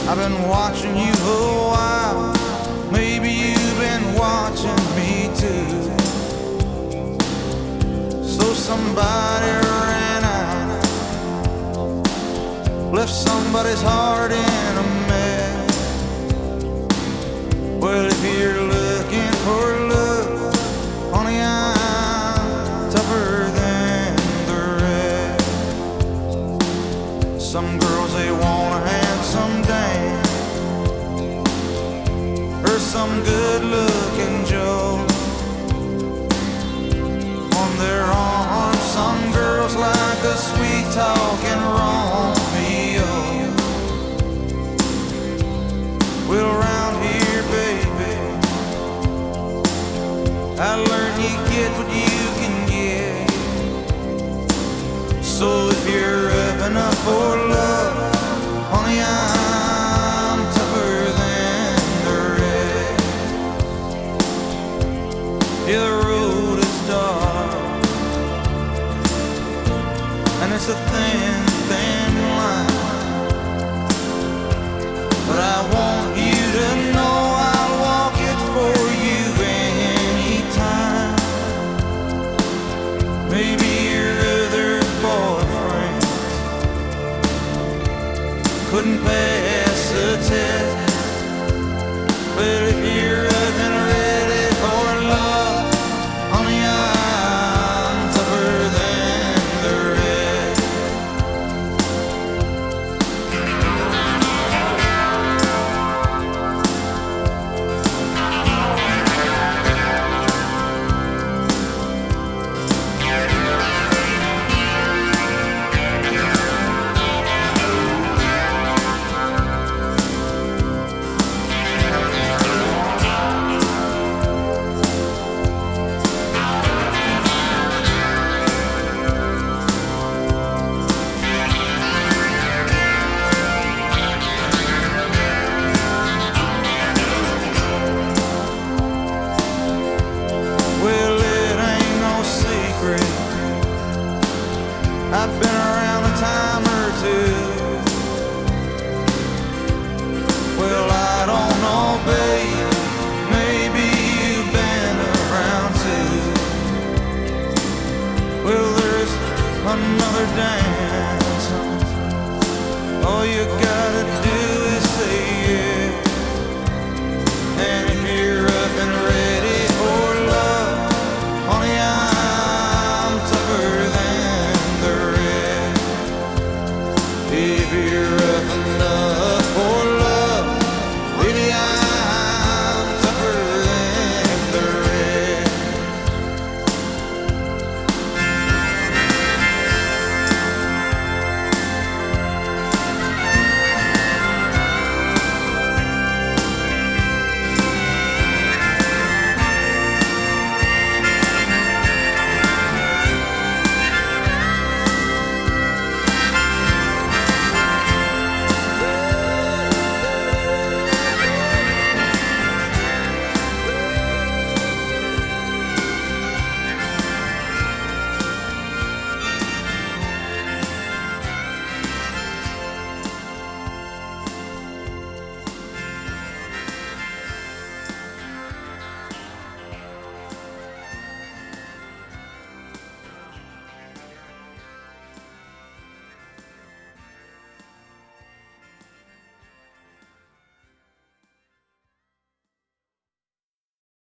I've been watching you a while. Maybe you've been watching me too. So somebody ran out, left somebody's heart in a mess. Well, if you're looking for love, honey, I'm tougher than the rest. Some girls, they want a handsome dame or some good-looking Joe on their arm. Some girls like a sweet-talking Romeo. Well, around here, baby, I learned you get what you can get. So if you're up enough for love, honey, I'm tougher than the rest. Yeah, the road is dark, and it's a thin, thin line, but I want you to know I'll walk it for you anytime. Maybe your other boyfriend couldn't pass the test, but if you're up and ready for love, honey, I'm tougher than the rest. Well, it ain't no secret, I've been around a time or two. Well, I don't know, babe, maybe you've been around too. Well, there's another dance, oh, you got